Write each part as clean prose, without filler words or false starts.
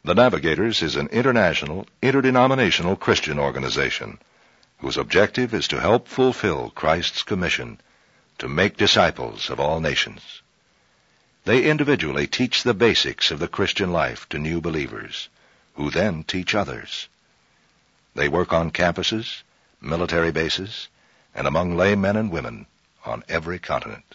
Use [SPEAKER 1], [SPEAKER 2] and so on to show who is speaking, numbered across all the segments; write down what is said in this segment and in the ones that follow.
[SPEAKER 1] The Navigators is an international, interdenominational Christian organization whose objective is to help fulfill Christ's commission to make disciples of all nations. They individually teach the basics of the Christian life to new believers, who then teach others. They work on campuses, military bases, and among lay men and women on every continent.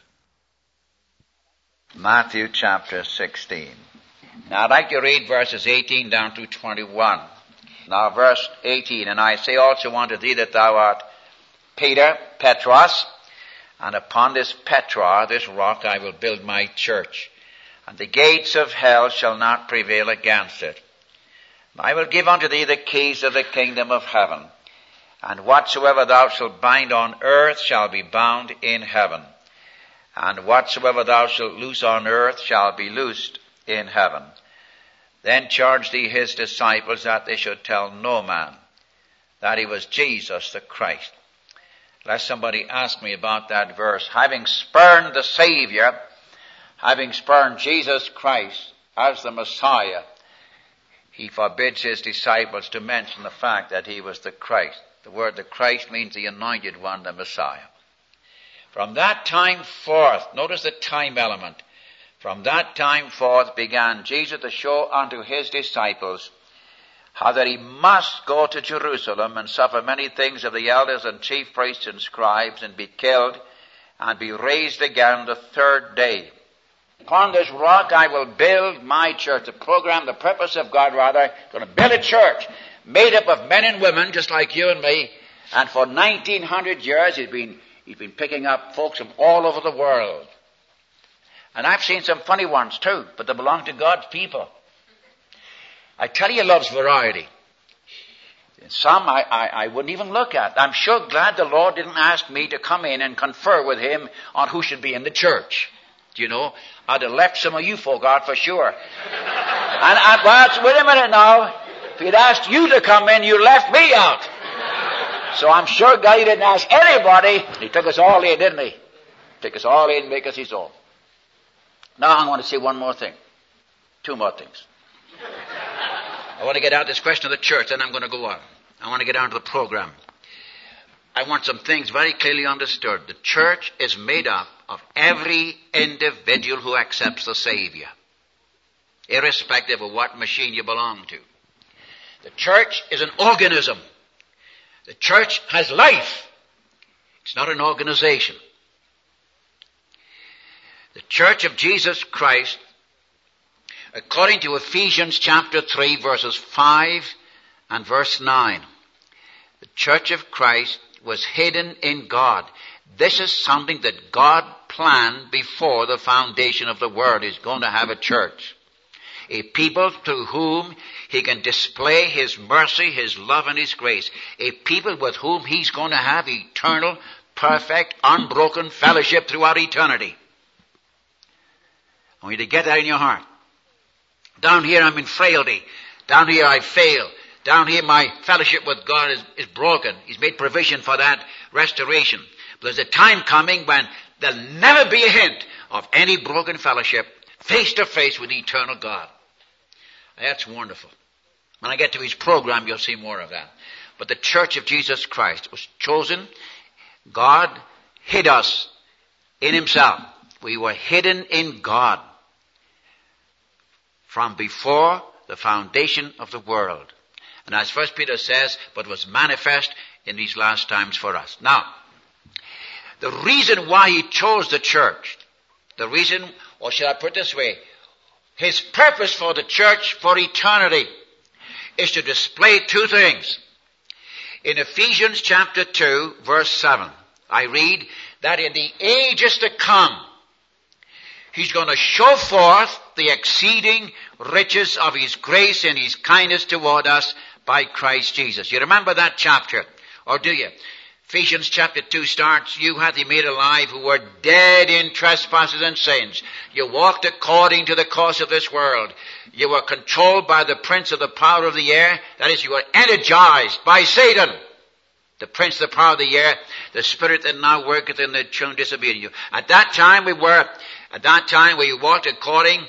[SPEAKER 2] Matthew chapter 16. Now I'd like to read verses 18 down to 21. Now verse 18, and I say also unto thee that thou art Peter, Petros, and upon this Petra, this rock, I will build my church, and the gates of hell shall not prevail against it. And I will give unto thee the keys of the kingdom of heaven, and whatsoever thou shalt bind on earth shall be bound in heaven, and whatsoever thou shalt loose on earth shall be loosed in heaven. Then charged he his disciples that they should tell no man that he was Jesus the Christ. Lest somebody ask me about that verse. Having spurned the Savior, having spurned Jesus Christ as the Messiah, he forbids his disciples to mention the fact that he was the Christ. The word the Christ means the anointed one, the Messiah. From that time forth, notice the time element. From that time forth began Jesus to show unto his disciples how that he must go to Jerusalem and suffer many things of the elders and chief priests and scribes, and be killed, and be raised again the third day. Upon this rock I will build my church. The program, the purpose of God rather, going to build a church made up of men and women just like you and me. And for 1900 years he's been picking up folks from all over the world. And I've seen some funny ones too, but they belong to God's people. I tell you, he loves variety. And some I wouldn't even look at. I'm sure glad the Lord didn't ask me to come in and confer with him on who should be in the church. Do you know? I'd have left some of you folk out for sure. Well, wait a minute now. If he'd asked you to come in, you left me out. So I'm sure God didn't ask anybody. He took us all in, didn't he? Took us all in, make us his own. Now I want to say one more thing. Two more things. I want to get out this question of the church, then I'm going to go on. I want to get on to the program. I want some things very clearly understood. The church is made up of every individual who accepts the Savior, irrespective of what machine you belong to. The church is an organism. The church has life. It's not an organization. The Church of Jesus Christ, according to Ephesians chapter 3, verses 5 and verse 9, the Church of Christ was hidden in God. This is something that God planned before the foundation of the world. He's going to have a church. A people to whom he can display his mercy, his love, and his grace. A people with whom he's going to have eternal, perfect, unbroken fellowship throughout eternity. I want you to get that in your heart. Down here I'm in frailty. Down here I fail. Down here my fellowship with God is broken. He's made provision for that restoration. But there's a time coming when there'll never be a hint of any broken fellowship face to face with eternal God. That's wonderful. When I get to his program, you'll see more of that. But the Church of Jesus Christ was chosen. God hid us in himself. We were hidden in God from before the foundation of the world. And as 1 Peter says, but was manifest in these last times for us. Now, the reason why he chose the church, the reason, or should I put it this way, his purpose for the church for eternity is to display two things. In Ephesians chapter 2, verse 7, I read that in the ages to come, he's going to show forth the exceeding riches of his grace and his kindness toward us by Christ Jesus. You remember that chapter, or do you? Ephesians chapter 2 starts, you hath he made alive who were dead in trespasses and sins. You walked according to the course of this world. You were controlled by the prince of the power of the air. That is, you were energized by Satan, the prince of the power of the air, the spirit that now worketh in the children disobedient you. At that time we walked according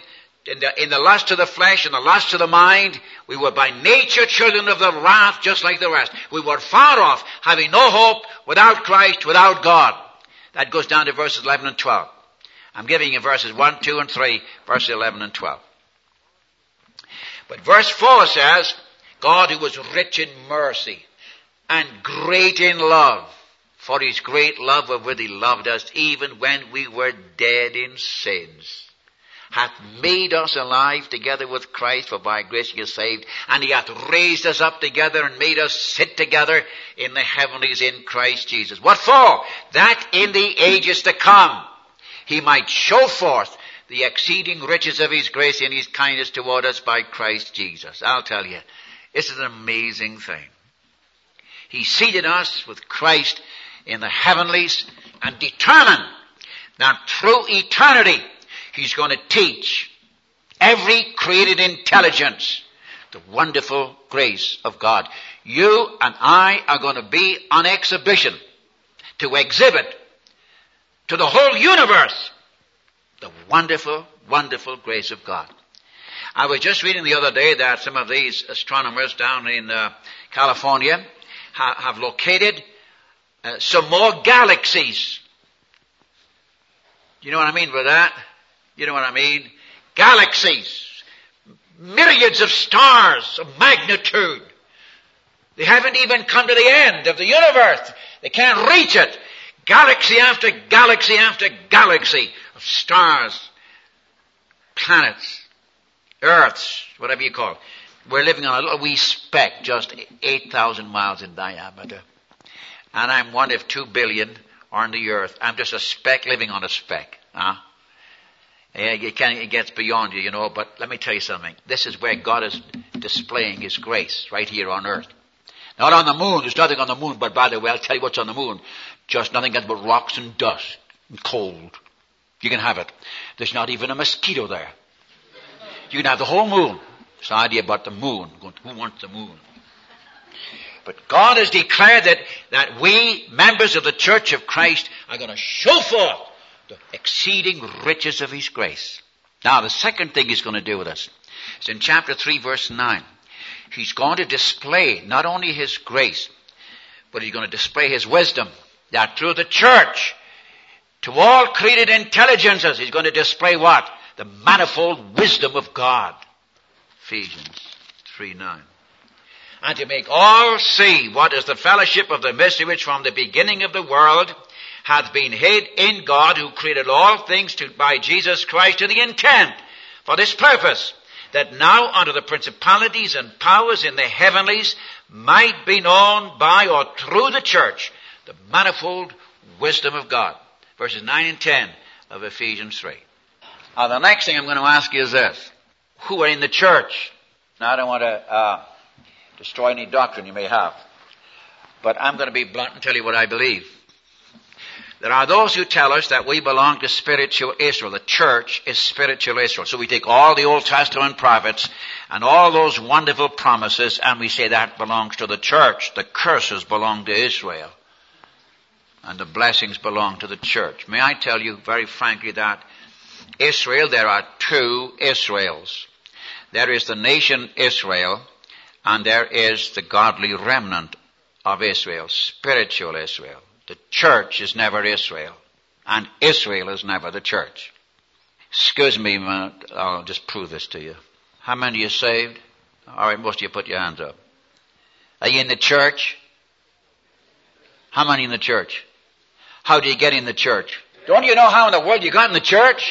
[SPEAKER 2] in the lust of the flesh and the lust of the mind. We were by nature children of the wrath, just like the rest. We were far off, having no hope, without Christ, without God. That goes down to verses 11 and 12. I'm giving you verses 1, 2, and 3, verses 11 and 12. But verse 4 says, God who was rich in mercy and great in love, for his great love wherewith he loved us, even when we were dead in sins, hath made us alive together with Christ, for by grace ye are saved, and he hath raised us up together and made us sit together in the heavenlies in Christ Jesus. What for? That in the ages to come he might show forth the exceeding riches of his grace and his kindness toward us by Christ Jesus. I'll tell you, this is an amazing thing. He seated us with Christ in the heavenlies and determined that through eternity he's going to teach every created intelligence the wonderful grace of God. You and I are going to be on exhibition to exhibit to the whole universe the wonderful, wonderful grace of God. I was just reading the other day that some of these astronomers down in California have located some more galaxies. You know what I mean by that? You know what I mean? Galaxies. Myriads of stars of magnitude. They haven't even come to the end of the universe. They can't reach it. Galaxy after galaxy after galaxy of stars, planets, earths, whatever you call it. We're living on a little wee speck, just 8,000 miles in diameter. And I'm one of 2 billion on the earth. I'm just a speck living on a speck. It gets beyond you, but let me tell you something. This is where God is displaying his grace, right here on earth. Not on the moon. There's nothing on the moon, but by the way, I'll tell you what's on the moon. Just nothing but rocks and dust and cold. You can have it. There's not even a mosquito there. You can have the whole moon. It's an idea about the moon. Who wants the moon? But God has declared that we, members of the Church of Christ, are going to show forth the exceeding riches of his grace. Now, the second thing he's going to do with us is in chapter 3, verse 9. He's going to display not only his grace, but he's going to display his wisdom. That through the church, to all created intelligences, he's going to display what? The manifold wisdom of God. Ephesians 3:9. And to make all see what is the fellowship of the mystery which from the beginning of the world hath been hid in God, who created all things by Jesus Christ, to the intent for this purpose, that now unto the principalities and powers in the heavenlies might be known by or through the church the manifold wisdom of God. Verses 9 and 10 of Ephesians 3. Now the next thing I'm going to ask you is this. Who are in the church? Now I don't want to destroy any doctrine you may have, but I'm going to be blunt and tell you what I believe. There are those who tell us that we belong to spiritual Israel. The church is spiritual Israel. So we take all the Old Testament prophets and all those wonderful promises and we say that belongs to the church. The curses belong to Israel. And the blessings belong to the church. May I tell you very frankly that Israel, there are two Israels. There is the nation Israel and there is the godly remnant of Israel, spiritual Israel. The church is never Israel, and Israel is never the church. Excuse me a minute, I'll just prove this to you. How many of you saved? All right, most of you put your hands up. Are you in the church? How many in the church? How do you get in the church? Don't you know how in the world you got in the church?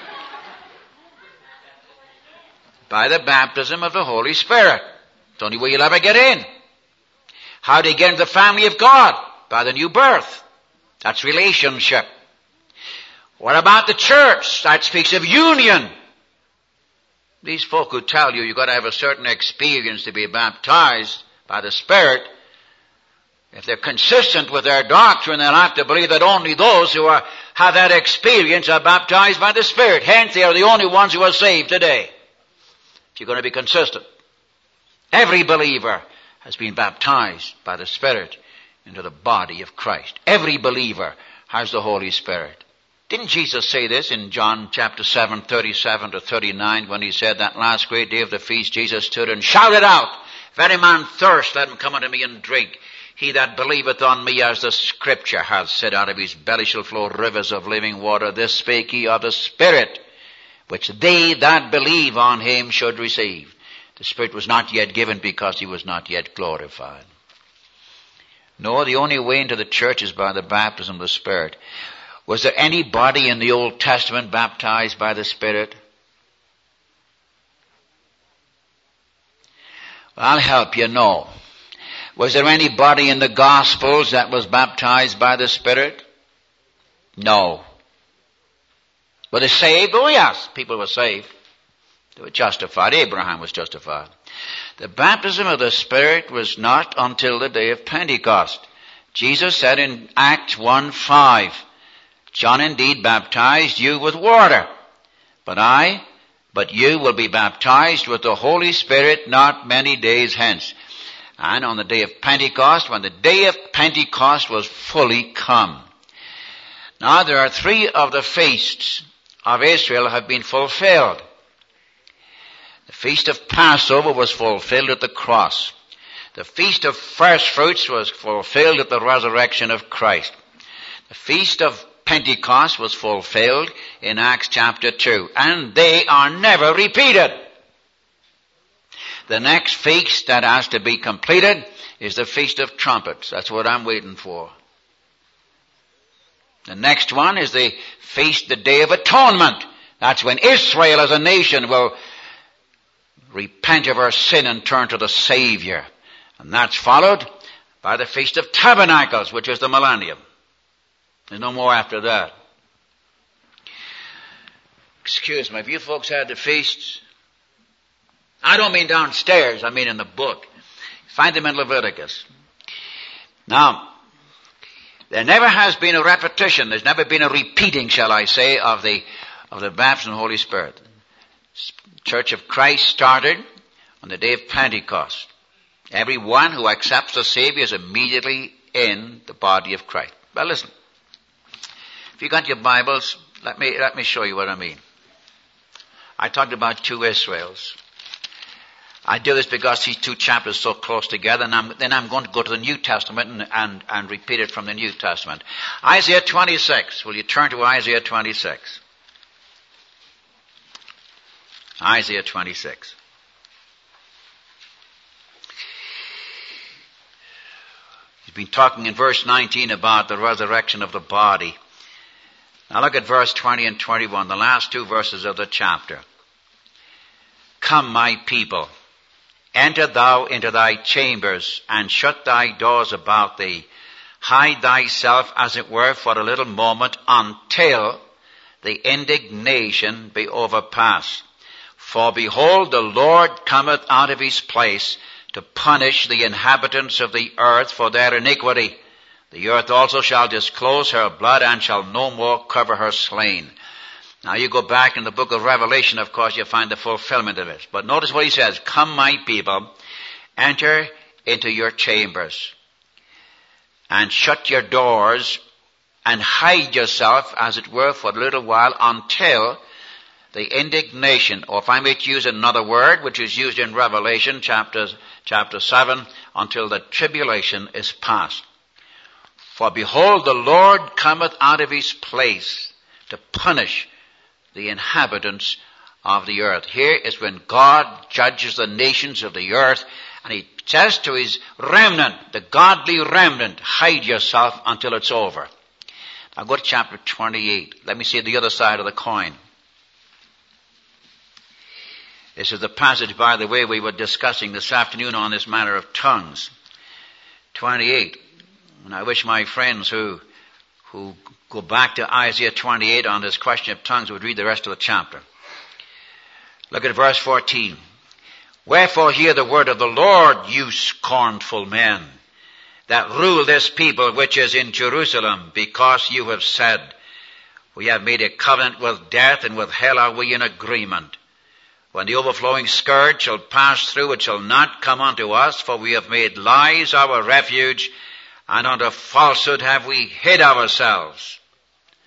[SPEAKER 2] By the baptism of the Holy Spirit. It's the only way you'll ever get in. How do you get into the family of God? By the new birth. That's relationship. What about the church? That speaks of union. These folk who tell you you've got to have a certain experience to be baptized by the Spirit, if they're consistent with their doctrine, they'll have to believe that only those who have that experience are baptized by the Spirit. Hence, they are the only ones who are saved today. If you're going to be consistent. Every believer has been baptized by the Spirit into the body of Christ. Every believer has the Holy Spirit. Didn't Jesus say this in John chapter 7, 37 to 39, when he said that last great day of the feast, Jesus stood and shouted out, if any man thirst, let him come unto me and drink. He that believeth on me, as the scripture hath said, out of his belly shall flow rivers of living water. This spake he of the Spirit, which they that believe on him should receive. The Spirit was not yet given because he was not yet glorified. No, the only way into the church is by the baptism of the Spirit. Was there anybody in the Old Testament baptized by the Spirit? Well, I'll help you, no. Was there anybody in the Gospels that was baptized by the Spirit? No. Were they saved? Oh yes, people were saved. They were justified. Abraham was justified. The baptism of the Spirit was not until the day of Pentecost. Jesus said in Acts 1:5, John indeed baptized you with water, but you will be baptized with the Holy Spirit not many days hence. And on the day of Pentecost, when the day of Pentecost was fully come. Now there are 3 of the feasts of Israel have been fulfilled. The feast of Passover was fulfilled at the cross. The feast of first fruits was fulfilled at the resurrection of Christ. The feast of Pentecost was fulfilled in Acts chapter 2. And they are never repeated. The next feast that has to be completed is the Feast of Trumpets. That's what I'm waiting for. The next one is the feast, the Day of Atonement. That's when Israel as a nation will repent of her sin and turn to the Savior. And that's followed by the Feast of Tabernacles, which is the millennium. There's no more after that. Excuse me, have you folks had the feasts? I don't mean downstairs, I mean in the book. Find them in Leviticus. Now, there never has been a repetition, there's never been a repeating, shall I say, of the baptism of the Holy Spirit. The Church of Christ started on the day of Pentecost. Everyone who accepts the Savior is immediately in the body of Christ. Well, listen. If you got your Bibles, let me show you what I mean. I talked about 2 Israels. I do this because these 2 chapters are so close together, and then I'm going to go to the New Testament and repeat it from the New Testament. Isaiah 26. Will you turn to Isaiah 26? Isaiah 26. He's been talking in verse 19 about the resurrection of the body. Now look at verse 20 and 21, the last 2 verses of the chapter. Come, my people, enter thou into thy chambers, and shut thy doors about thee. Hide thyself, as it were, for a little moment, until the indignation be overpast. For behold, the Lord cometh out of his place to punish the inhabitants of the earth for their iniquity. The earth also shall disclose her blood, and shall no more cover her slain. Now you go back in the book of Revelation, of course, you find the fulfillment of it. But notice what he says. Come, my people, enter into your chambers, and shut your doors, and hide yourself, as it were, for a little while, until the indignation, or if I may use another word, which is used in Revelation chapter 7, until the tribulation is past. For behold, the Lord cometh out of his place to punish the inhabitants of the earth. Here is when God judges the nations of the earth, and he says to his remnant, the godly remnant, hide yourself until it's over. Now go to chapter 28. Let me see the other side of the coin. This is the passage, by the way, we were discussing this afternoon on this matter of tongues. 28. And I wish my friends who go back to Isaiah 28 on this question of tongues would read the rest of the chapter. Look at verse 14. Wherefore hear the word of the Lord, you scornful men, that rule this people which is in Jerusalem, because you have said, we have made a covenant with death, and with hell are we in agreement. When the overflowing scourge shall pass through, it shall not come unto us, for we have made lies our refuge, and unto falsehood have we hid ourselves.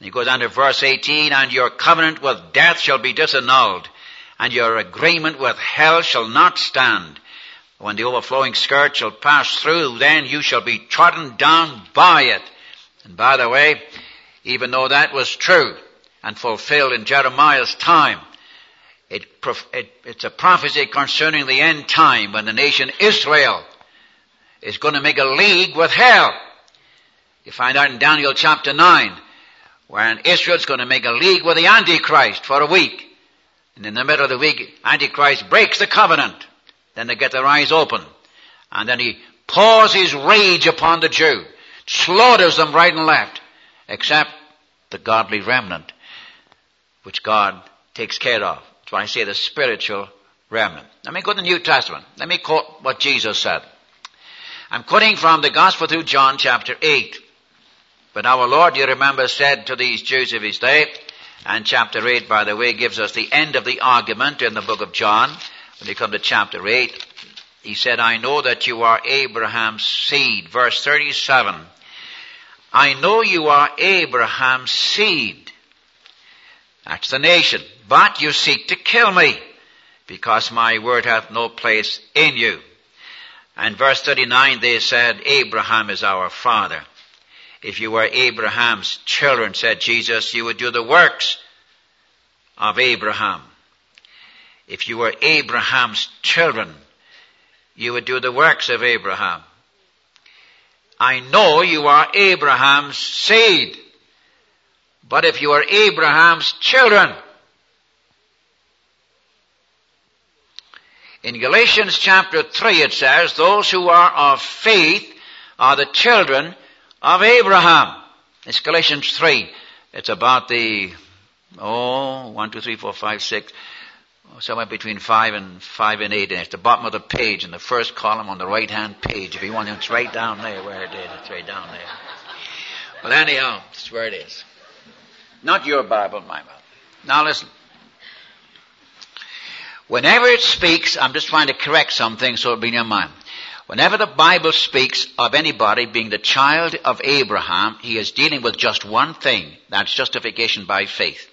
[SPEAKER 2] And he goes on to verse 18, and your covenant with death shall be disannulled, and your agreement with hell shall not stand. When the overflowing skirt shall pass through, then you shall be trodden down by it. And by the way, even though that was true and fulfilled in Jeremiah's time, it's a prophecy concerning the end time when the nation Israel is going to make a league with hell. You find out in Daniel chapter 9, where Israel's going to make a league with the Antichrist for a week. And in the middle of the week, Antichrist breaks the covenant. Then they get their eyes open. And then he pours his rage upon the Jew, slaughters them right and left, except the godly remnant, which God takes care of. That's why I say the spiritual remnant. Let me go to the New Testament. Let me quote what Jesus said. I'm quoting from the Gospel through John chapter 8. But our Lord, you remember, said to these Jews of his day, and chapter 8, by the way, gives us the end of the argument in the book of John. When you come to chapter 8, he said, I know that you are Abraham's seed. Verse 37, I know you are Abraham's seed. That's the nation. But you seek to kill me, because my word hath no place in you. And verse 39, they said, Abraham is our father. If you were Abraham's children, said Jesus, you would do the works of Abraham. If you were Abraham's children, you would do the works of Abraham. I know you are Abraham's seed. But if you are Abraham's children, in Galatians chapter 3 it says, those who are of faith are the children of Abraham. It's Galatians 3. It's about the, 1, 2, 3, 4, 5, 6, somewhere between 5 and 8. And it's the bottom of the page in the first column on the right-hand page. If you want, it's right down there where it is. It's right down there. Well, anyhow, that's where it is. Not your Bible, my Bible. Now listen. Whenever it speaks, I'm just trying to correct something so it'll be in your mind. Whenever the Bible speaks of anybody being the child of Abraham, he is dealing with just one thing. That's justification by faith.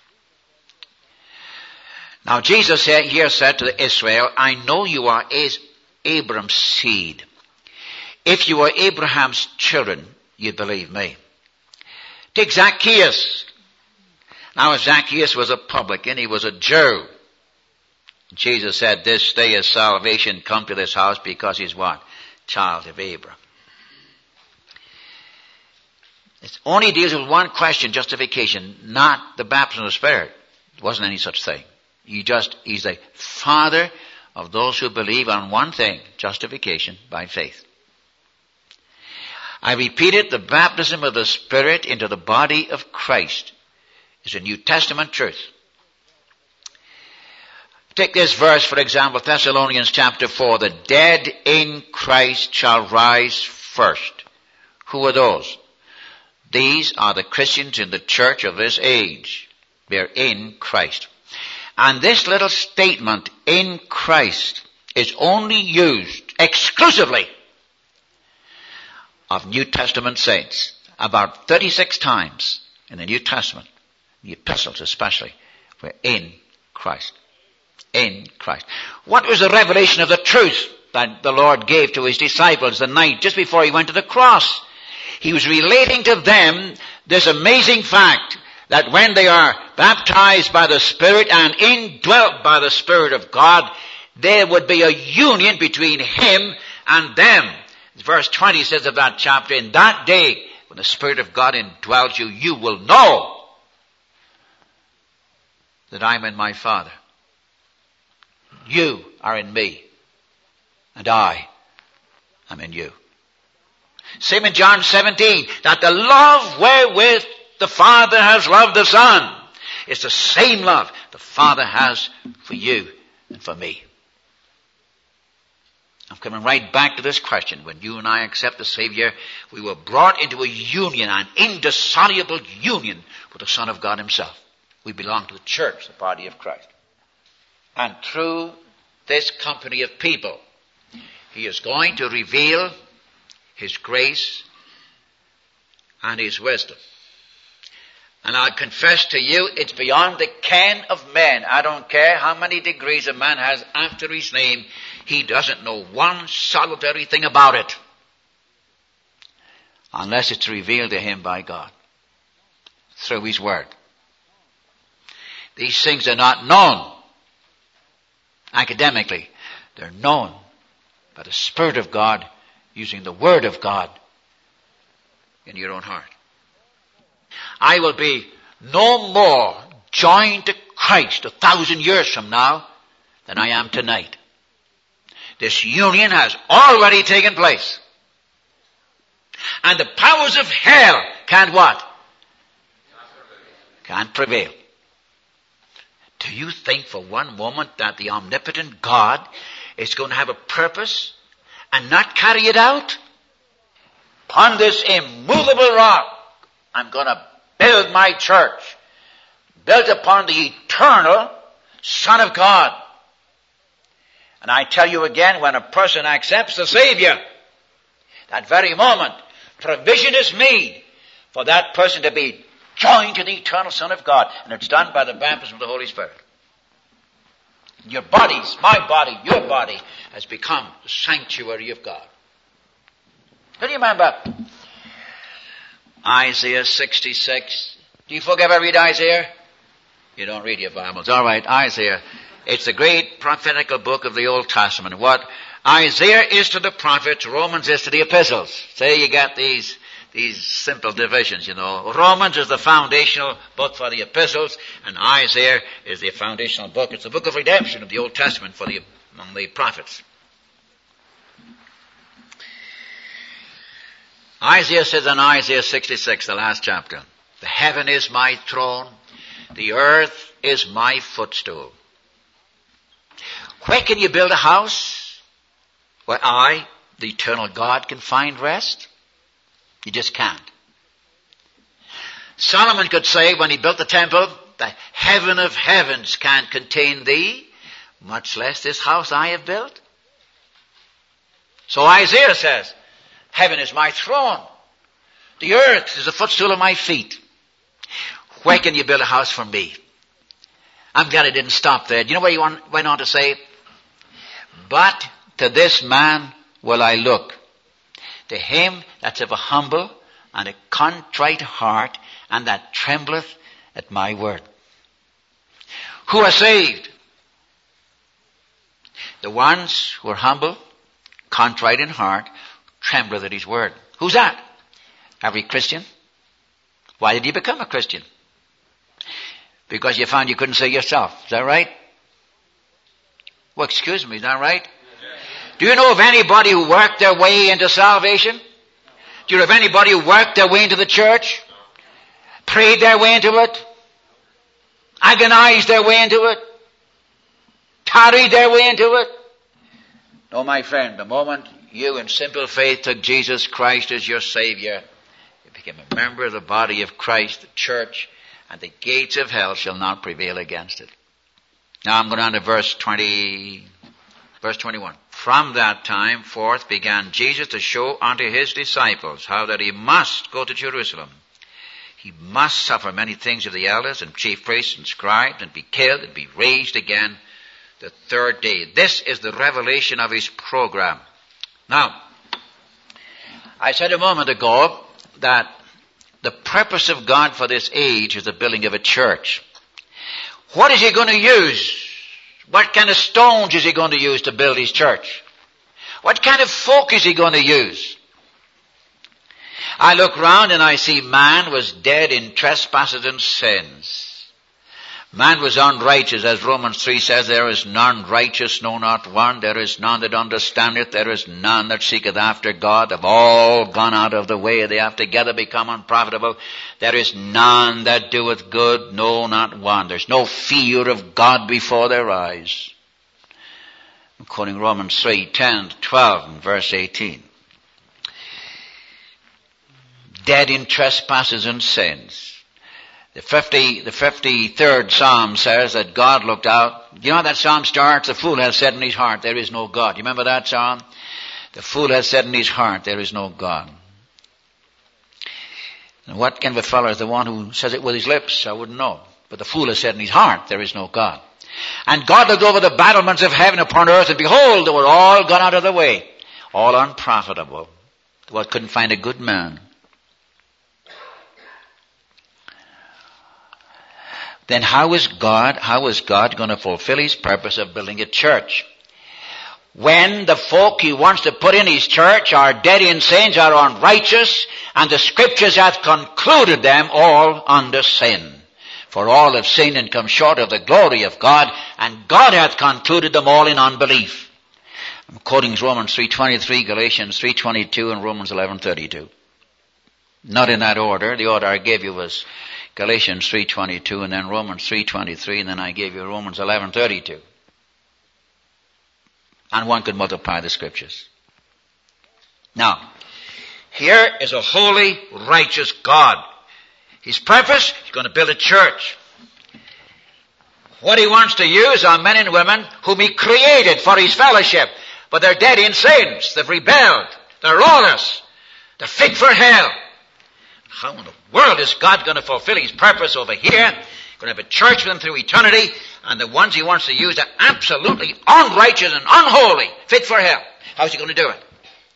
[SPEAKER 2] Now Jesus here said to Israel, I know you are Abraham's seed. If you were Abraham's children, you'd believe me. Take Zacchaeus. Now Zacchaeus was a publican, he was a Jew. Jesus said, this day is salvation come to this house because he's what? Child of Abraham. It only deals with one question, justification, not the baptism of the Spirit. There wasn't any such thing. He's the father of those who believe on one thing, justification by faith. I repeated, the baptism of the Spirit into the body of Christ is a New Testament truth. Take this verse, for example, Thessalonians chapter 4. The dead in Christ shall rise first. Who are those? These are the Christians in the church of this age. They're in Christ. And this little statement, in Christ, is only used exclusively of New Testament saints. About 36 times in the New Testament, the epistles especially, we're in Christ. In Christ. What was the revelation of the truth that the Lord gave to his disciples the night just before he went to the cross? He was relating to them this amazing fact that when they are baptized by the Spirit and indwelt by the Spirit of God, there would be a union between him and them. Verse 20 says of that chapter, in that day when the Spirit of God indwells you, you will know that I'm in my Father. You are in me, and I am in you. Same in John 17, that the love wherewith the Father has loved the Son is the same love the Father has for you and for me. I'm coming right back to this question. When you and I accept the Savior, we were brought into a union, an indissoluble union with the Son of God himself. We belong to the church, the body of Christ. And through this company of people, he is going to reveal his grace and his wisdom. And I'll confess to you, it's beyond the ken of men. I don't care how many degrees a man has after his name. He doesn't know one solitary thing about it. Unless it's revealed to him by God. Through his word. These things are not known academically. They're known by the Spirit of God using the Word of God in your own heart. I will be no more joined to Christ 1,000 years from now than I am tonight. This union has already taken place. And the powers of hell can't what? Can't prevail. Do you think for one moment that the omnipotent God is going to have a purpose and not carry it out? Upon this immovable rock, I'm going to build my church, built upon the eternal Son of God. And I tell you again, when a person accepts the Savior, that very moment, provision is made for that person to be joined to the eternal Son of God. And it's done by the baptism of the Holy Spirit. Your bodies, my body, your body, has become the sanctuary of God. Do you remember Isaiah 66? Do you folk ever read Isaiah? You don't read your Bibles. All right, Isaiah. It's the great prophetical book of the Old Testament. What Isaiah is to the prophets, Romans is to the epistles. Say you got these simple divisions, you know. Romans is the foundational book for the epistles, and Isaiah is the foundational book. It's the book of redemption of the Old Testament among the prophets. Isaiah says in Isaiah 66, the last chapter, the heaven is my throne, the earth is my footstool. Where can you build a house where I, the eternal God, can find rest? You just can't. Solomon could say when he built the temple, the heaven of heavens can't contain thee, much less this house I have built. So Isaiah says, heaven is my throne. The earth is the footstool of my feet. Where can you build a house for me? I'm glad it didn't stop there. Do you know what he went on to say? But to this man will I look, to him that's of a humble and a contrite heart, and that trembleth at my word. Who are saved? The ones who are humble, contrite in heart, trembleth at his word. Who's that? Every Christian. Why did you become a Christian? Because you found you couldn't save yourself. Is that right? Well, excuse me, is that right? Do you know of anybody who worked their way into salvation? Do you know of anybody who worked their way into the church? Prayed their way into it? Agonized their way into it? Tarried their way into it? No, my friend, the moment you in simple faith took Jesus Christ as your Savior, you became a member of the body of Christ, the church, and the gates of hell shall not prevail against it. Now I'm going on to verse 21. From that time forth began Jesus to show unto his disciples how that he must go to Jerusalem. He must suffer many things of the elders and chief priests and scribes, and be killed and be raised again the third day. This is the revelation of his program. Now, I said a moment ago that the purpose of God for this age is the building of a church. What is he going to use? What kind of stones is he going to use to build his church? What kind of folk is he going to use? I look round and I see man was dead in trespasses and sins. Man was unrighteous, as Romans 3 says, there is none righteous, no not one. There is none that understandeth. There is none that seeketh after God. They've all gone out of the way. They have together become unprofitable. There is none that doeth good, no not one. There's no fear of God before their eyes. I'm quoting Romans 3, 10, 12, and verse 18. Dead in trespasses and sins. The 53rd Psalm says that God looked out. You know how that Psalm starts? The fool has said in his heart, there is no God. You remember that Psalm? The fool has said in his heart, there is no God. And what kind of a fellow is the one who says it with his lips? I wouldn't know. But the fool has said in his heart, there is no God. And God looked over the battlements of heaven upon earth, and behold, they were all gone out of the way. All unprofitable. God couldn't find a good man. Then how is God going to fulfill his purpose of building a church? When the folk he wants to put in his church are dead in sins, are unrighteous, and the scriptures hath concluded them all under sin. For all have sinned and come short of the glory of God, and God hath concluded them all in unbelief. I'm quoting Romans 3:23, Galatians 3:22, and Romans 11:32. Not in that order. The order I gave you was Galatians 3:22, and then Romans 3:23, and then I gave you Romans 11:32. And one could multiply the scriptures. Now, here is a holy, righteous God. His purpose, he's going to build a church. What he wants to use are men and women whom he created for his fellowship. But they're dead in sins. They've rebelled. They're lawless. They're fit for hell. How in the world is God going to fulfill his purpose over here? He's going to have a church with them through eternity, and the ones he wants to use are absolutely unrighteous and unholy, fit for hell. How's he going to do it?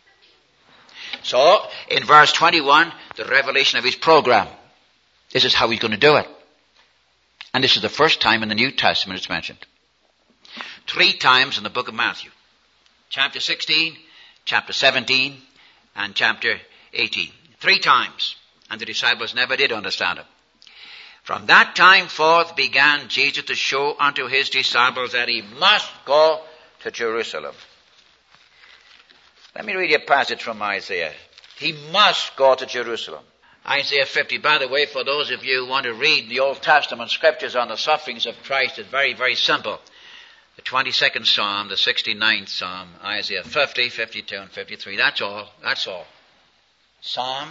[SPEAKER 2] So, in verse 21, the revelation of his program. This is how he's going to do it. And this is the first time in the New Testament it's mentioned. 3 times in the book of Matthew. Chapter 16, chapter 17, and chapter 18. 3 times. And the disciples never did understand it. From that time forth began Jesus to show unto his disciples that he must go to Jerusalem. Let me read you a passage from Isaiah. He must go to Jerusalem. Isaiah 50, by the way, for those of you who want to read the Old Testament scriptures on the sufferings of Christ, it's very, very simple. The 22nd Psalm, the 69th Psalm, Isaiah 50, 52, and 53. That's all. That's all. Psalm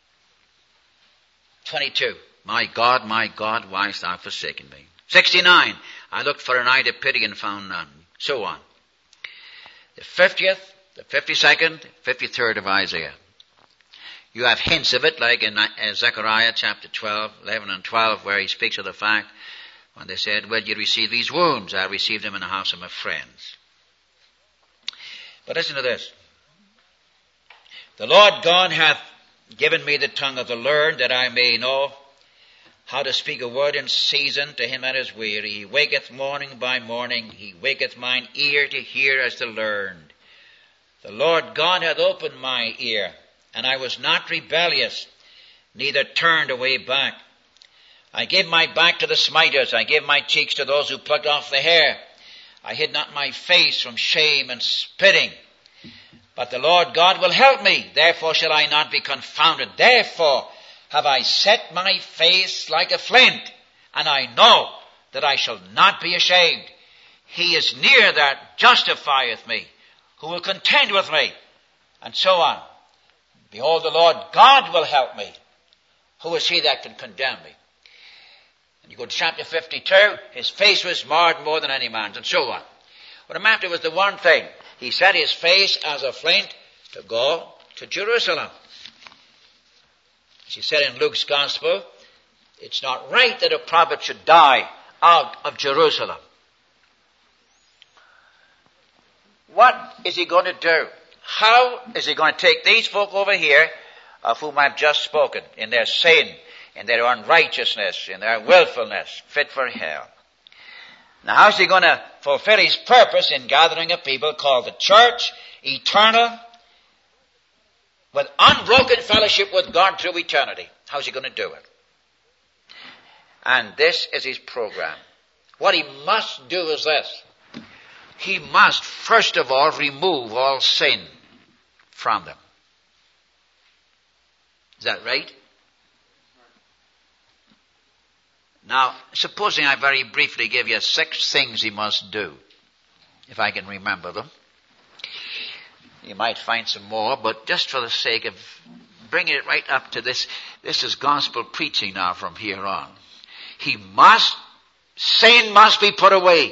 [SPEAKER 2] 22. My God, why hast thou forsaken me? 69. I looked for an eye to pity and found none. So on. The 50th, the 52nd, 53rd of Isaiah. You have hints of it, like in Zechariah chapter 12, 11 and 12, where he speaks of the fact when they said, "Where did you receive these wounds? I received them in the house of my friends." But listen to this. The Lord God hath given me the tongue of the learned, that I may know how to speak a word in season to him that is weary. He waketh morning by morning. He waketh mine ear to hear as the learned. The Lord God hath opened my ear, and I was not rebellious, neither turned away back. I gave my back to the smiters. I gave my cheeks to those who plucked off the hair. I hid not my face from shame and spitting. But the Lord God will help me. Therefore shall I not be confounded. Therefore have I set my face like a flint, and I know that I shall not be ashamed. He is near that justifieth me, who will contend with me. And so on. Behold, the Lord God will help me. Who is he that can condemn me? And you go to chapter 52, his face was marred more than any man's, and so on. What I'm after was the one thing. He set his face as a flint to go to Jerusalem. As he said in Luke's gospel, it's not right that a prophet should die out of Jerusalem. What is he going to do? How is he going to take these folk over here, of whom I've just spoken, in their sin, in their unrighteousness, in their willfulness, fit for hell? Now, how is he going to fulfill his purpose in gathering a people called the church, eternal, with unbroken fellowship with God through eternity? How is he going to do it? And this is his program. What he must do is this. He must, first of all, remove all sin from them. Is that right? Now, supposing I very briefly give you 6 things he must do, if I can remember them. You might find some more, but just for the sake of bringing it right up to this is gospel preaching now from here on. Sin must be put away.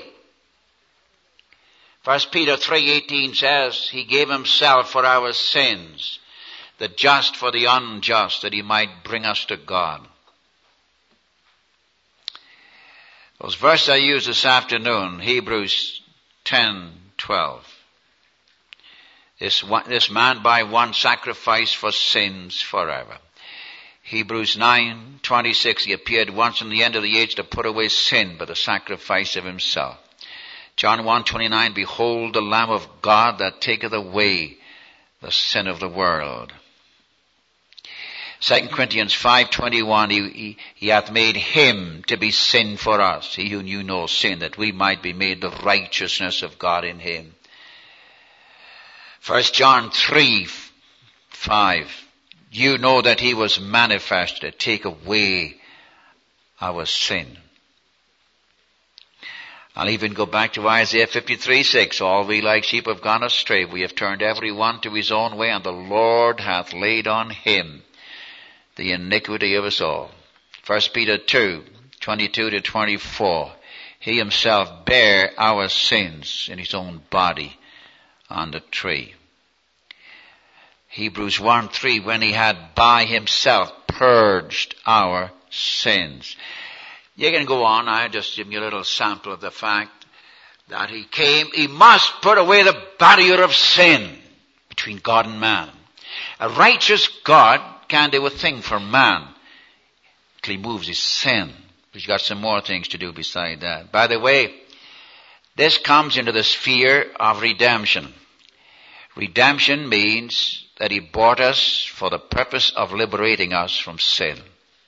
[SPEAKER 2] 1 Peter 3:18 says, he gave himself for our sins, the just for the unjust, that he might bring us to God. Those verses I used this afternoon, Hebrews 10:12. This man by one sacrifice for sins forever. Hebrews 9:26, he appeared once in the end of the age to put away sin by the sacrifice of himself. John 1:29, behold the Lamb of God that taketh away the sin of the world. 2 Corinthians 5:21, he hath made him to be sin for us, he who knew no sin, that we might be made the righteousness of God in him. 1 John 3:5, you know that he was manifested to take away our sin. I'll even go back to Isaiah 53:6. All we like sheep have gone astray. We have turned every one to his own way, and the Lord hath laid on him the iniquity of us all. 1 Peter 2:22-24. He himself bare our sins in his own body on the tree. Hebrews 1:3, when he had by himself purged our sins. You can go on. I just give you a little sample of the fact that he came. He must put away the barrier of sin between God and man. A righteous God can't do a thing for man till he moves his sin. He's got some more things to do beside that. By the way, this comes into the sphere of redemption. Redemption means that he bought us for the purpose of liberating us from sin.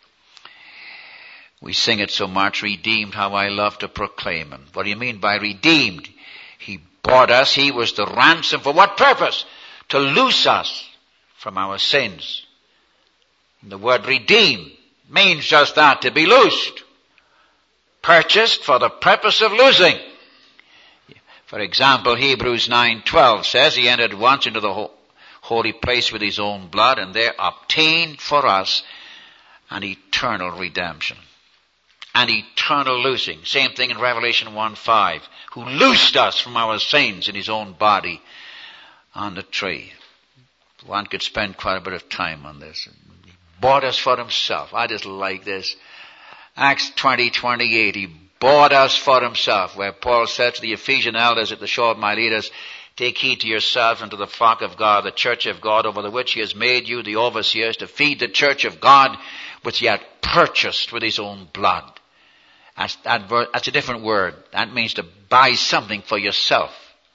[SPEAKER 2] We sing it so much, redeemed, how I love to proclaim him. What do you mean by redeemed? He bought us. He was the ransom. For what purpose? To loose us from our sins. And the word redeem means just that, to be loosed. Purchased for the purpose of losing. For example, Hebrews 9:12 says he entered once into the holy place with his own blood, and there obtained for us an eternal redemption. An eternal loosing. Same thing in Revelation 1:5. Who loosed us from our sins in his own body on the tree. One could spend quite a bit of time on this. He bought us for himself. I just like this. Acts 20:28. He bought us for himself. Where Paul said to the Ephesian elders at the shore of Miletus, take heed to yourselves and to the flock of God, the church of God, over the which he has made you the overseers, to feed the church of God, which he had purchased with his own blood. That's a different word. That means to buy something for yourself.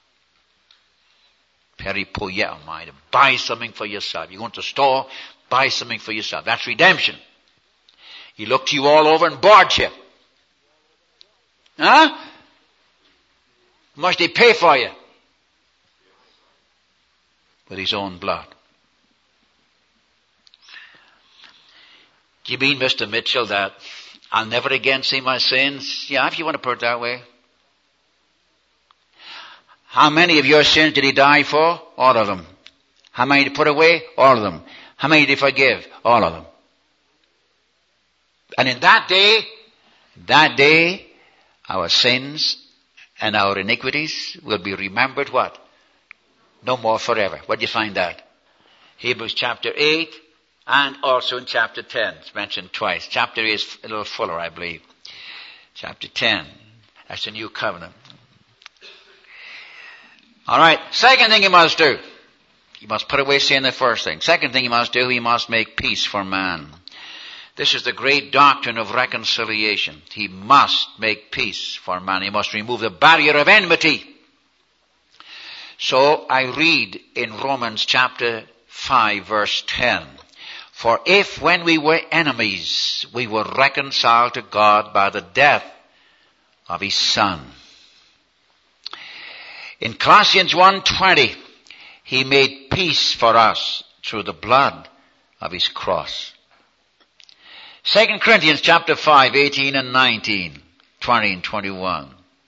[SPEAKER 2] Peripoiemai, to buy something for yourself. You go into the store, buy something for yourself. That's redemption. He looked you all over and bought you. Huh? How much did he pay for you? With his own blood. Do you mean, Mr. Mitchell, that I'll never again see my sins? Yeah, if you want to put it that way. How many of your sins did he die for? All of them. How many did he put away? All of them. How many did he forgive? All of them. And in that day, our sins and our iniquities will be remembered what? No more forever. Where do you find that? Hebrews chapter 8 and also in chapter 10. It's mentioned twice. Chapter 8 is a little fuller, I believe. Chapter 10. That's the new covenant. All right. Second thing he must do. He must put away sin, the first thing. Second thing he must do, he must make peace for man. This is the great doctrine of reconciliation. He must make peace for man. He must remove the barrier of enmity. So I read in Romans chapter 5 verse 10. For if when we were enemies, we were reconciled to God by the death of his Son. In Colossians 1:20, he made peace for us through the blood of his cross. 2 Corinthians chapter 5, 18 and 19, 20 and 21.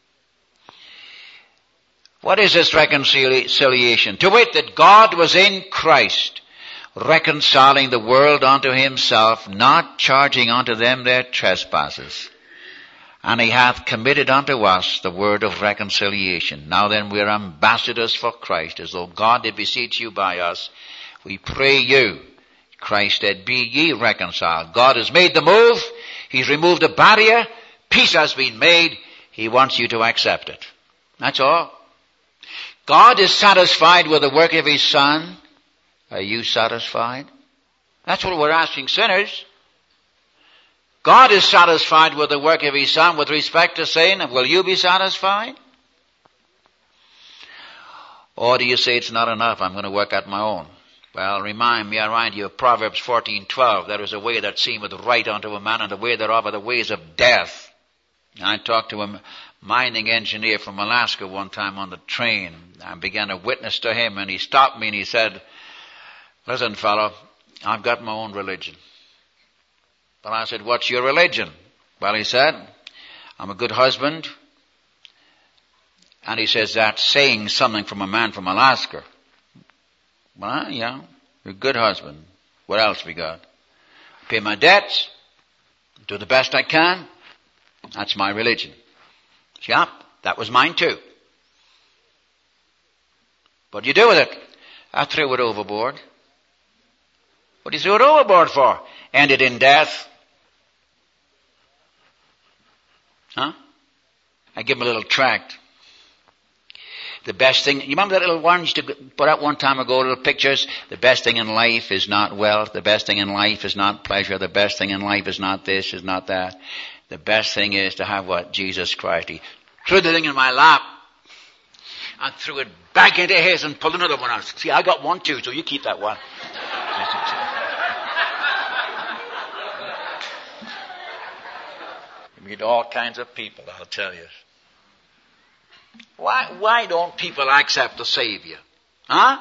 [SPEAKER 2] What is this reconciliation? To wit, that God was in Christ, reconciling the world unto himself, not charging unto them their trespasses. And he hath committed unto us the word of reconciliation. Now then, we are ambassadors for Christ, as though God did beseech you by us. We pray you. Christ said, be ye reconciled. God has made the move. He's removed the barrier. Peace has been made. He wants you to accept it. That's all. God is satisfied with the work of His Son. Are you satisfied? That's what we're asking sinners. God is satisfied with the work of His Son with respect to sin. Will you be satisfied? Or do you say it's not enough? I'm going to work out my own. Well, remind you of Proverbs 14:12. There is a way that seemeth right unto a man, and the way thereof are the ways of death. I talked to a mining engineer from Alaska one time on the train. I began to witness to him, and he stopped me and he said, listen, fellow, I've got my own religion. But I said, what's your religion? Well, he said, I'm a good husband. And he says, that's saying something from a man from Alaska. Well, yeah, you're a good husband. What else we got? Pay my debts, do the best I can. That's my religion. Yeah, that was mine too. What do you do with it? I threw it overboard. What do you throw it overboard for? Ended in death. Huh? I give him a little tract. The best thing, you remember that little one used to put out one time ago, little pictures? The best thing in life is not wealth. The best thing in life is not pleasure. The best thing in life is not this, is not that. The best thing is to have what? Jesus Christ. He threw the thing in my lap. I threw it back into his and pulled another one out. See, I got one too, so you keep that one. You meet all kinds of people, I'll tell you. Why don't people accept the Savior? Huh?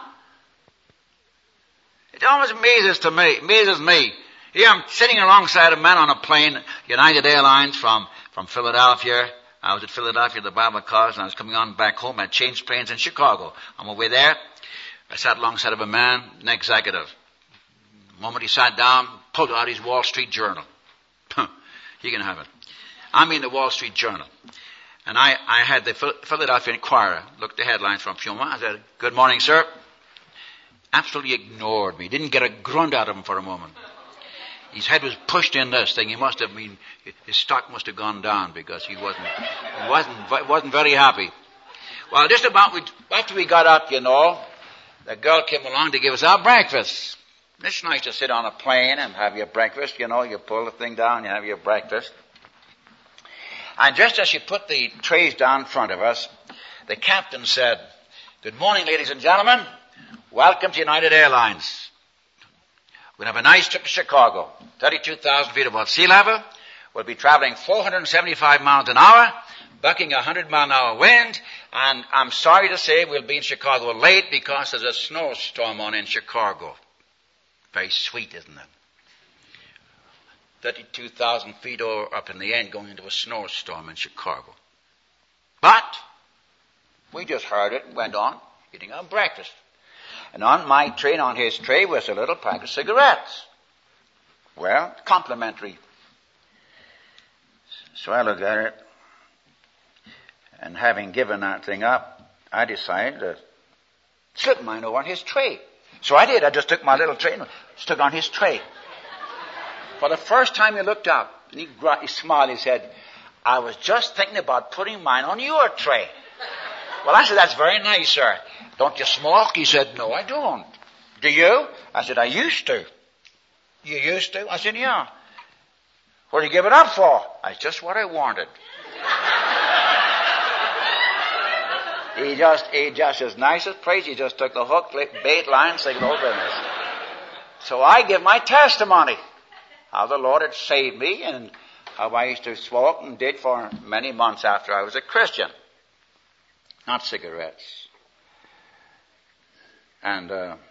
[SPEAKER 2] It always amazes me. Here I'm sitting alongside a man on a plane, United Airlines from Philadelphia. I was at Philadelphia at the Bible College, and I was coming on back home. I changed planes in Chicago. On my way there, I sat alongside of a man, an executive. The moment he sat down, pulled out his Wall Street Journal. You can have it. I mean the Wall Street Journal. And I had the Philadelphia Inquirer, looked at the headlines from a few moments. I said, good morning, sir. Absolutely ignored me. Didn't get a grunt out of him for a moment. His head was pushed in this thing. His stock must have gone down because he wasn't very happy. Well, just about after we got up, the girl came along to give us our breakfast. It's nice to sit on a plane and have your breakfast. You pull the thing down, you have your breakfast. And just as she put the trays down in front of us, the captain said, good morning, ladies and gentlemen. Welcome to United Airlines. We'll have a nice trip to Chicago, 32,000 feet above sea level. We'll be traveling 475 miles an hour, bucking a 100-mile-an-hour wind. And I'm sorry to say we'll be in Chicago late because there's a snowstorm on in Chicago. Very sweet, isn't it? 32,000 feet up in the end going into a snowstorm in Chicago. But we just heard it and went on eating our breakfast. And on my tray and on his tray was a little pack of cigarettes. Well, complimentary. So I looked at it, and having given that thing up, I decided to slip mine over on his tray. So I did. I just took my little tray and stuck on his tray. For the first time he looked up, and he smiled, he said, I was just thinking about putting mine on your tray. Well, I said, that's very nice, sir. Don't you smoke? He said, no, I don't. Do you? I said, I used to. You used to? I said, yeah. What did you give it up for? That's just what I wanted. He just as nice as praise, he just took the hook, bait, line, signal, business. So I give my testimony. How the Lord had saved me and how I used to smoke and did for many months after I was a Christian. Not cigarettes. And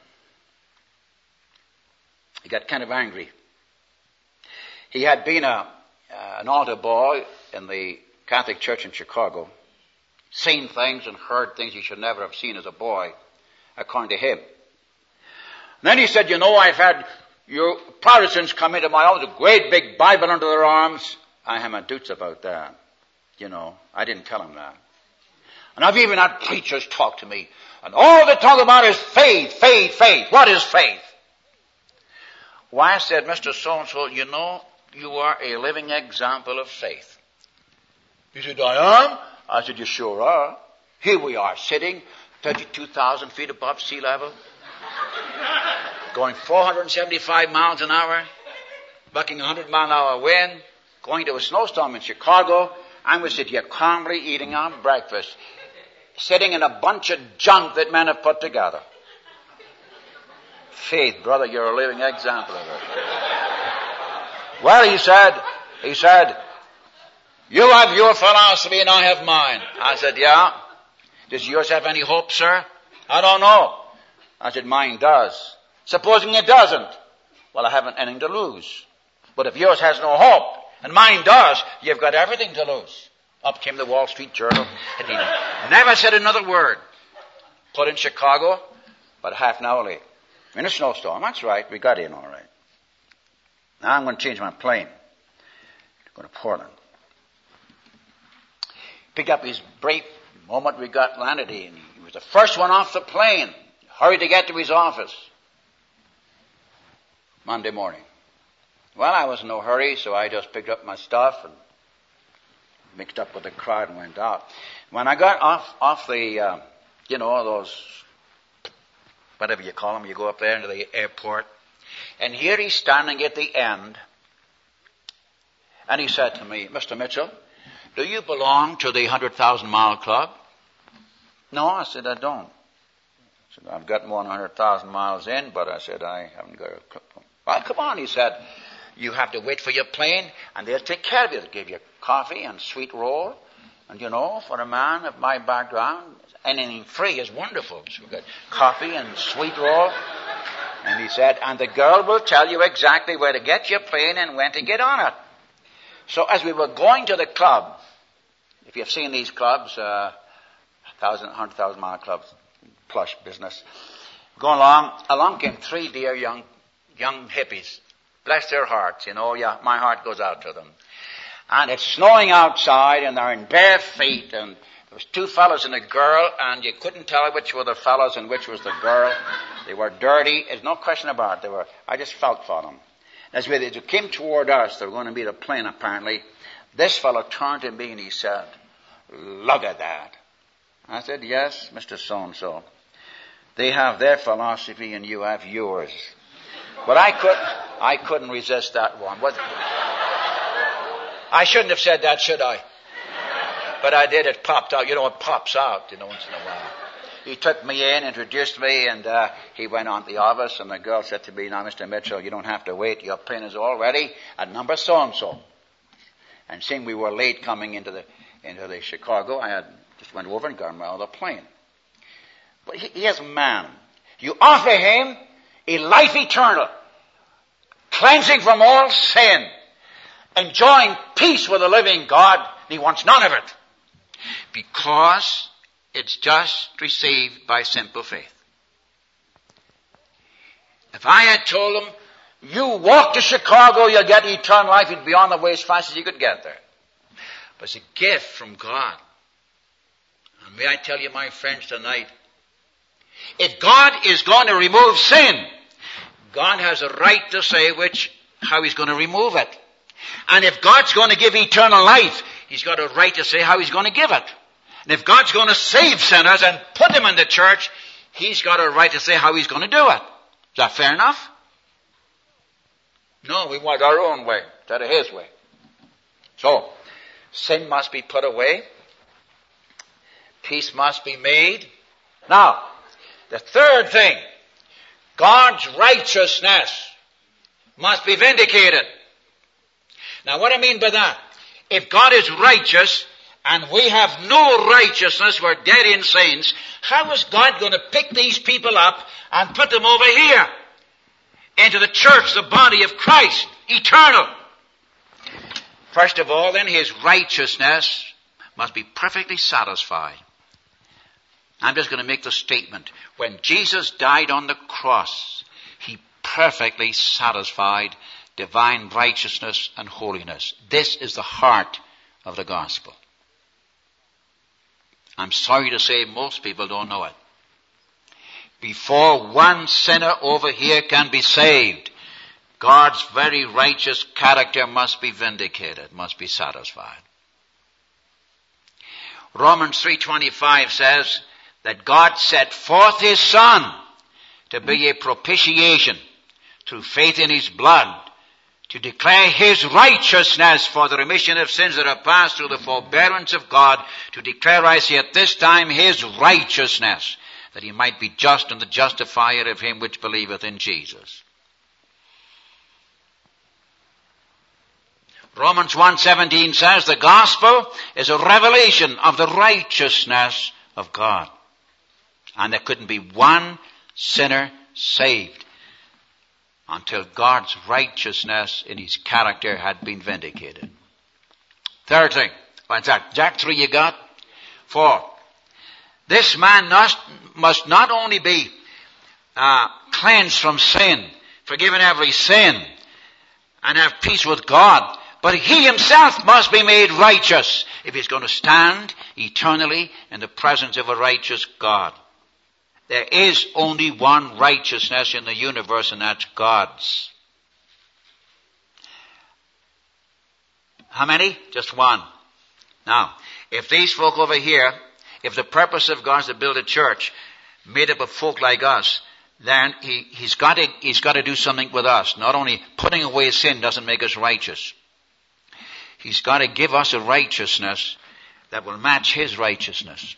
[SPEAKER 2] he got kind of angry. He had been an altar boy in the Catholic Church in Chicago, seen things and heard things he should never have seen as a boy, according to him. And then he said, I've had you Protestants come into my office with a great big Bible under their arms. I have my doubts about that. I didn't tell him that. And I've even had preachers talk to me. And all they talk about is faith, faith, faith. What is faith? Why, I said, Mr. So-and-so, you know, you are a living example of faith. He said, I am? I said, you sure are. Here we are, sitting 32,000 feet above sea level, going 475 miles an hour, bucking 100-mile-an-hour wind, going to a snowstorm in Chicago, and we sit here calmly eating our breakfast, sitting in a bunch of junk that men have put together. Faith, brother, you're a living example of it. Well, he said, you have your philosophy and I have mine. I said, yeah. Does yours have any hope, sir? I don't know. I said, mine does. Supposing it doesn't, well, I haven't anything to lose. But if yours has no hope, and mine does, you've got everything to lose. Up came the Wall Street Journal, and he never said another word. Put in Chicago, about half an hour late. In a snowstorm, that's right, we got in all right. Now I'm going to change my plane. Go to Portland. Picked up his brake the moment we got landed, and he was the first one off the plane. Hurried to get to his office. Monday morning. Well, I was in no hurry, so I just picked up my stuff and mixed up with the crowd and went out. When I got off the, those, whatever you call them, you go up there into the airport, and here he's standing at the end, and he said to me, Mr. Mitchell, do you belong to the 100,000-mile club? No, I said, I don't. I said, I've got more than 100,000 miles in, but I said, I haven't got a club. Well, come on, he said. You have to wait for your plane, and they'll take care of you. They'll give you coffee and sweet roll. And for a man of my background, anything free is wonderful. So we got coffee and sweet roll. And he said, and the girl will tell you exactly where to get your plane and when to get on it. So as we were going to the club, if you've seen these clubs, 100,000-mile clubs, plush business, going along came three dear young hippies. Bless their hearts, my heart goes out to them. And it's snowing outside, and they're in bare feet, and there was two fellows and a girl, and you couldn't tell which were the fellows and which was the girl. They were dirty, there's no question about it. I just felt for them. As they came toward us, they were going to meet a plane apparently. This fellow turned to me and he said, look at that. I said, yes, Mr. So-and-so. They have their philosophy and you have yours. But I couldn't resist that one. I shouldn't have said that, should I? But I did. It popped out. It pops out, once in a while. He took me in, introduced me, and he went on to the office, and the girl said to me, now, Mr. Mitchell, you don't have to wait. Your plane is all ready at number so-and-so. And seeing we were late coming into the Chicago, I had just went over and got him out of the plane. But he is a man. You offer him a life eternal, cleansing from all sin, enjoying peace with the living God. He wants none of it, because it's just received by simple faith. If I had told him, you walk to Chicago, you'll get eternal life, he'd be on the way as fast as you could get there. But it's a gift from God. And may I tell you, my friends, tonight, if God is going to remove sin, God has a right to say how he's going to remove it. And if God's going to give eternal life, he's got a right to say how he's going to give it. And if God's going to save sinners and put them in the church, he's got a right to say how he's going to do it. Is that fair enough? No, we want our own way instead of his way. So, sin must be put away. Peace must be made. Now, the third thing, God's righteousness must be vindicated. Now, what I mean by that, if God is righteous and we have no righteousness, we're dead in sins, how is God going to pick these people up and put them over here into the church, the body of Christ, eternal? First of all, then, his righteousness must be perfectly satisfied. I'm just going to make the statement. When Jesus died on the cross, he perfectly satisfied divine righteousness and holiness. This is the heart of the gospel. I'm sorry to say most people don't know it. Before one sinner over here can be saved, God's very righteous character must be vindicated, must be satisfied. Romans 3:25 says that God set forth His Son to be a propitiation through faith in His blood, to declare His righteousness for the remission of sins that are passed through the forbearance of God, to declare, I say, at this time His righteousness, that He might be just and the justifier of him which believeth in Jesus. Romans 1:17 says the gospel is a revelation of the righteousness of God. And there couldn't be one sinner saved until God's righteousness in His character had been vindicated. Third thing. What's that? Jack 3 you got? 4. This man must not only be cleansed from sin, forgiven every sin, and have peace with God, but he himself must be made righteous if he's going to stand eternally in the presence of a righteous God. There is only one righteousness in the universe, and that's God's. How many? Just one. Now, if these folk over here, if the purpose of God is to build a church made up of folk like us, then he's got to do something with us. Not only putting away sin doesn't make us righteous. He's got to give us a righteousness that will match His righteousness.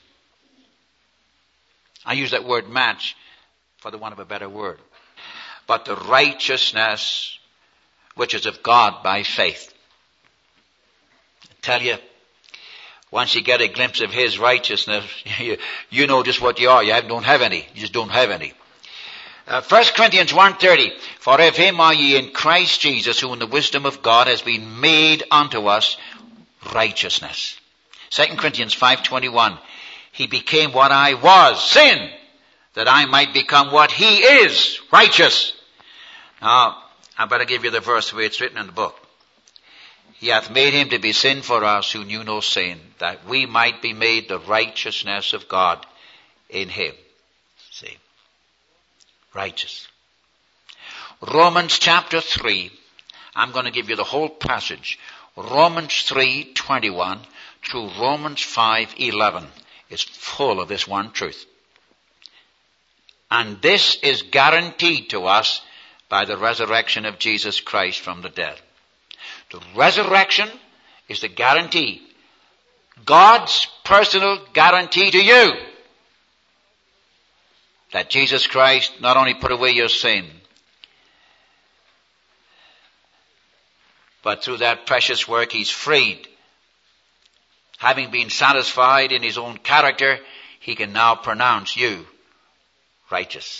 [SPEAKER 2] I use that word match for the want of a better word. But the righteousness which is of God by faith. I tell you, once you get a glimpse of His righteousness, you know just what you are. You don't have any. You just don't have any. 1 Corinthians 1:30, for of Him are ye in Christ Jesus, who in the wisdom of God has been made unto us righteousness. 2 Corinthians 5:21, He became what I was, sin, that I might become what He is, righteous. Now, I better give you the verse the way it's written in the book. He hath made Him to be sin for us who knew no sin, that we might be made the righteousness of God in Him. See? Righteous. Romans chapter 3. I'm going to give you the whole passage. Romans 3:21 through Romans 5:11 is full of this one truth. And this is guaranteed to us by the resurrection of Jesus Christ from the dead. The resurrection is the guarantee. God's personal guarantee to you that Jesus Christ not only put away your sin, but through that precious work He's freed. Having been satisfied in His own character, He can now pronounce you righteous.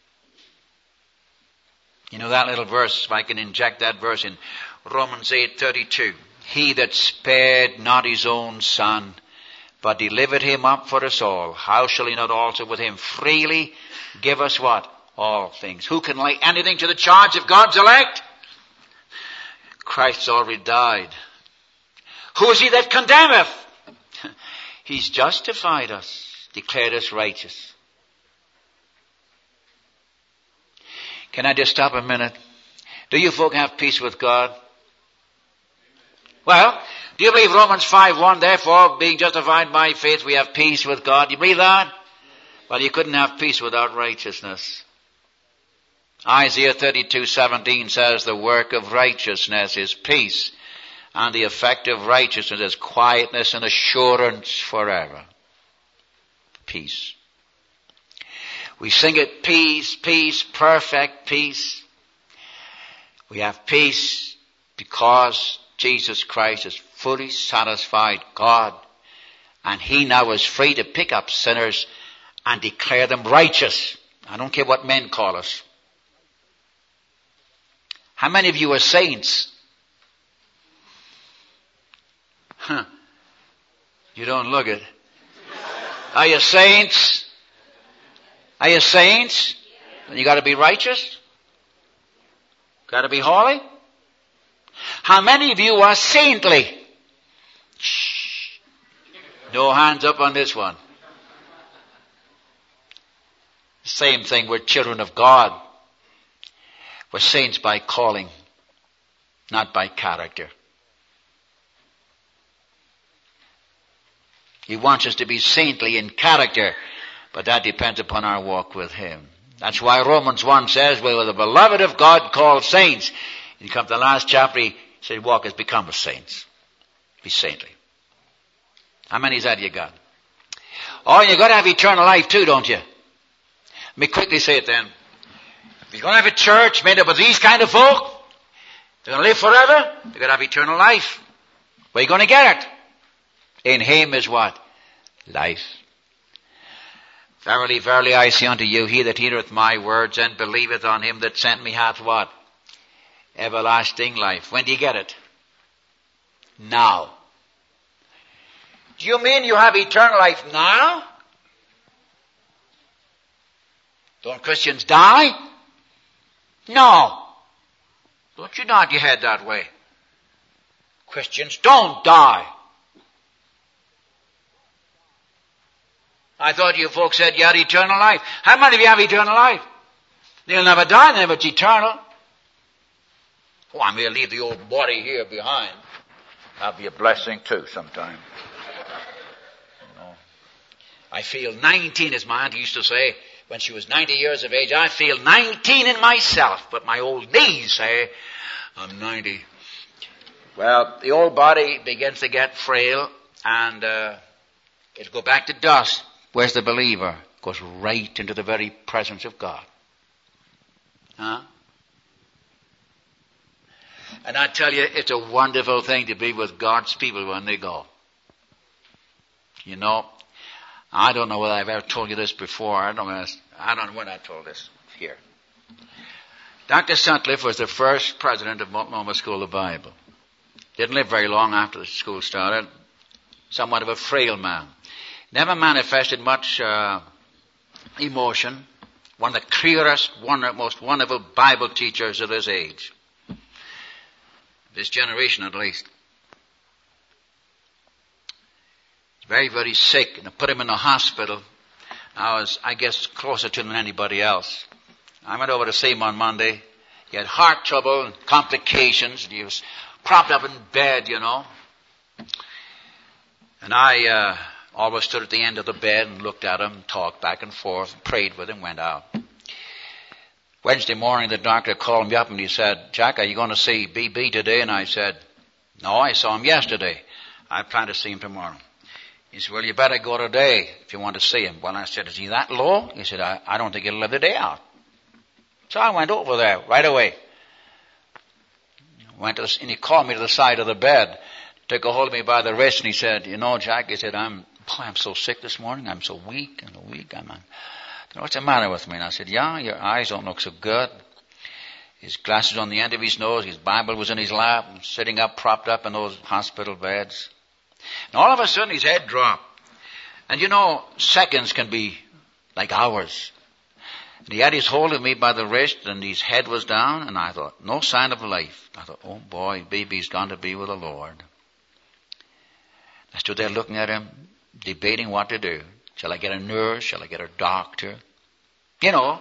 [SPEAKER 2] You know that little verse, if I can inject that verse in Romans 8:32. He that spared not His own Son, but delivered Him up for us all, how shall He not also with Him freely give us what? All things. Who can lay anything to the charge of God's elect? Christ's already died. Who is He that condemneth? He's justified us, declared us righteous. Can I just stop a minute? Do you folk have peace with God? Well, do you believe Romans 5:1, therefore, being justified by faith, we have peace with God? Do you believe that? Well, you couldn't have peace without righteousness. Isaiah 32:17 says, the work of righteousness is peace, and the effect of righteousness is quietness and assurance forever. Peace. We sing it, peace, peace, perfect peace. We have peace because Jesus Christ has fully satisfied God, and He now is free to pick up sinners and declare them righteous. I don't care what men call us. How many of you are saints? You don't look it. Are you saints? Are you saints? Then you got to be righteous. Got to be holy. How many of you are saintly? Shh. No hands up on this one. Same thing, we're children of God. We're saints by calling, not by character. He wants us to be saintly in character, but that depends upon our walk with Him. That's why Romans 1 says, we were the beloved of God called saints. You come to the last chapter, he said, walk as become as saints. Be saintly. How many is that you got? Oh, you got to have eternal life too, don't you? Let me quickly say it then. If you're going to have a church made up of these kind of folk, they're going to live forever, they're going to have eternal life. Where are you going to get it? In Him is what? Life. Verily, verily, I say unto you, he that heareth my words and believeth on Him that sent me hath what? Everlasting life. When do you get it? Now. Do you mean you have eternal life now? Don't Christians die? No. Don't you nod your head that way. Christians don't die. I thought you folks said you had eternal life. How many of you have eternal life? They'll never die, then if it's eternal. Oh, I may leave the old body here behind. That'll be a blessing too sometime. You know, I feel 19, as my auntie used to say, when she was 90 years of age. I feel 19 in myself, but my old knees say I'm 90. Well, the old body begins to get frail, and it'll go back to dust. Where's the believer? Goes right into the very presence of God. Huh? And I tell you, it's a wonderful thing to be with God's people when they go. You know, I don't know whether I've ever told you this before. I don't know when I told this here. Dr. Sutcliffe was the first president of Multnomah School of the Bible. Didn't live very long after the school started. Somewhat of a frail man. Never manifested much emotion. One of the clearest, most wonderful Bible teachers of his age. This generation at least. He's very, very sick. And I put him in the hospital. I was, I guess, closer to him than anybody else. I went over to see him on Monday. He had heart trouble and complications. And he was propped up in bed, you know. And I always stood at the end of the bed and looked at him, talked back and forth, and prayed with him, went out. Wednesday morning, the doctor called me up and he said, Jack, are you going to see BB today? And I said, no, I saw him yesterday. I plan to see him tomorrow. He said, well, you better go today if you want to see him. Well, I said, is he that low? He said, I don't think he'll live the day out. So I went over there right away. And he called me to the side of the bed, took a hold of me by the wrist, and he said, you know, Jack, he said, I'm so sick this morning. I'm so weak. What's the matter with me? And I said, yeah, your eyes don't look so good. His glasses on the end of his nose, his Bible was in his lap, and sitting up, propped up in those hospital beds. And all of a sudden his head dropped. And you know, seconds can be like hours. And he had his hold of me by the wrist, and his head was down, and I thought, no sign of life. I thought, oh boy, baby's gone to be with the Lord. I stood there looking at him, debating what to do. Shall I get a nurse? Shall I get a doctor? You know.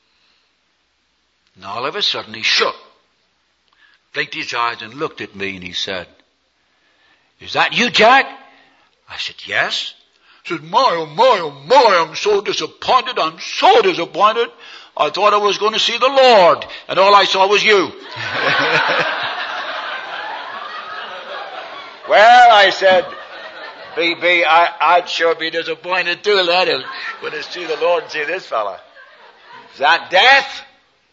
[SPEAKER 2] And all of a sudden he shook, blinked his eyes and looked at me and he said, is that you, Jack? I said, yes. He said, my, oh my, oh my, I'm so disappointed. I'm so disappointed. I thought I was going to see the Lord, and all I saw was you. Well, I said, BB, I'd sure be disappointed too, lad, when I see the Lord and see this fella. Is that death?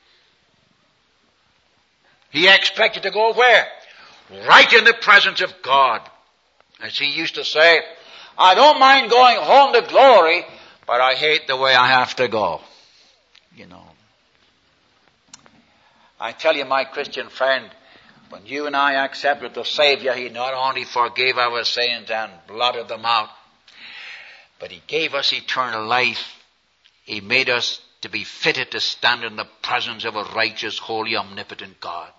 [SPEAKER 2] He expected to go where? Right in the presence of God. As he used to say, I don't mind going home to glory, but I hate the way I have to go. You know. I tell you, my Christian friend, when you and I accepted the Savior, He not only forgave our sins and blotted them out, but He gave us eternal life. He made us to be fitted to stand in the presence of a righteous, holy, omnipotent God.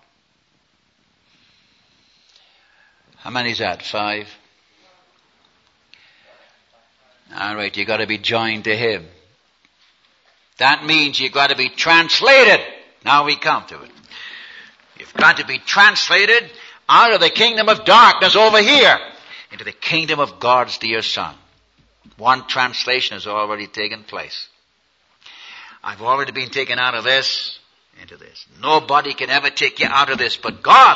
[SPEAKER 2] How many is that? 5? All right, you got to be joined to Him. That means you got to be translated. Now we come to it. You've got to be translated out of the kingdom of darkness over here into the kingdom of God's dear Son. One translation has already taken place. I've already been taken out of this into this. Nobody can ever take you out of this but God.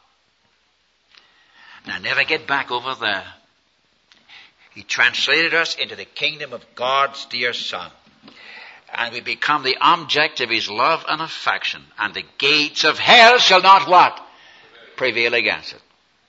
[SPEAKER 2] Now never get back over there. He translated us into the kingdom of God's dear Son. And we become the object of His love and affection. And the gates of hell shall not what? Prevail against it.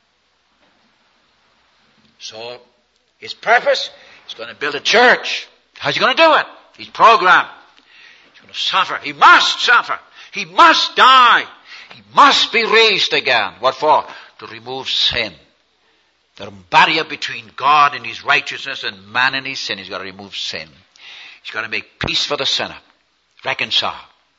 [SPEAKER 2] So, His purpose, He's going to build a church. How's He going to do it? His program. He's going to suffer. He must suffer. He must die. He must be raised again. What for? To remove sin. The barrier between God and His righteousness and man and his sin. He's got to remove sin. He's got to make peace for the sinner. Reconcile.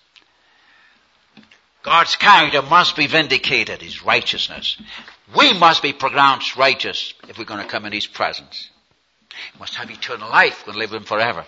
[SPEAKER 2] God's character must be vindicated, His righteousness. We must be pronounced righteous if we're going to come in His presence. You must have eternal life. We're going to live with Him forever.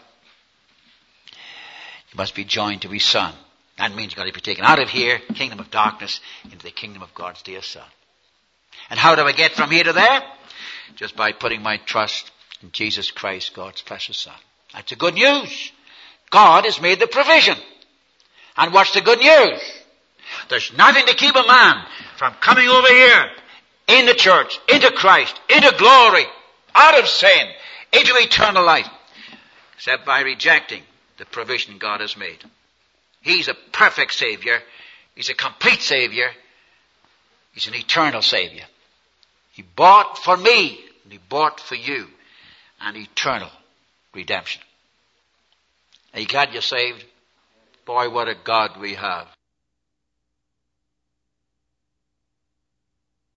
[SPEAKER 2] You must be joined to His Son. That means you've got to be taken out of here, kingdom of darkness, into the kingdom of God's dear Son. And how do I get from here to there? Just by putting my trust in Jesus Christ, God's precious Son. That's the good news. God has made the provision. And what's the good news? There's nothing to keep a man from coming over here, in the church, into Christ, into glory, out of sin, into eternal life, except by rejecting the provision God has made. He's a perfect Savior. He's a complete Savior. He's an eternal Savior. He bought for me, and He bought for you an eternal redemption. Are you glad you're saved? Boy, what a God we have.